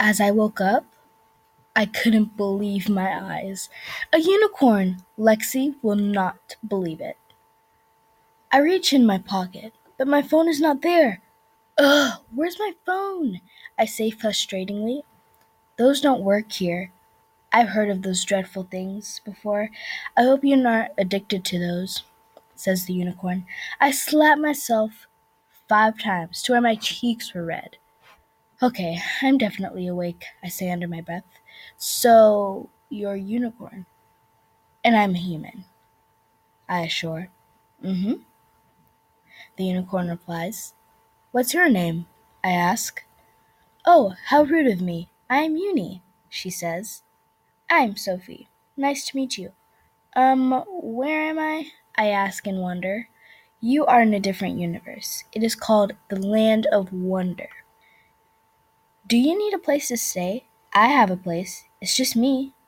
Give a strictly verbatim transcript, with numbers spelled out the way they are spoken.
As I woke up, I couldn't believe my eyes. A unicorn! Lexi will not believe it. I reach in my pocket, but my phone is not there. Ugh, where's my phone? I say frustratingly. Those don't work here. I've heard of those dreadful things before. I hope you're not addicted to those, says the unicorn. I slap myself five times to where my cheeks were red. Okay, I'm definitely awake, I say under my breath. So, you're a unicorn, and I'm a human, I assure. Mm-hmm, the unicorn replies. What's your name? I ask. Oh, how rude of me. I'm Uni, she says. I'm Sophie. Nice to meet you. Um, where am I? I ask in wonder. You are in a different universe. It is called the Land of Wonder. Do you need a place to stay? I have a place. It's just me.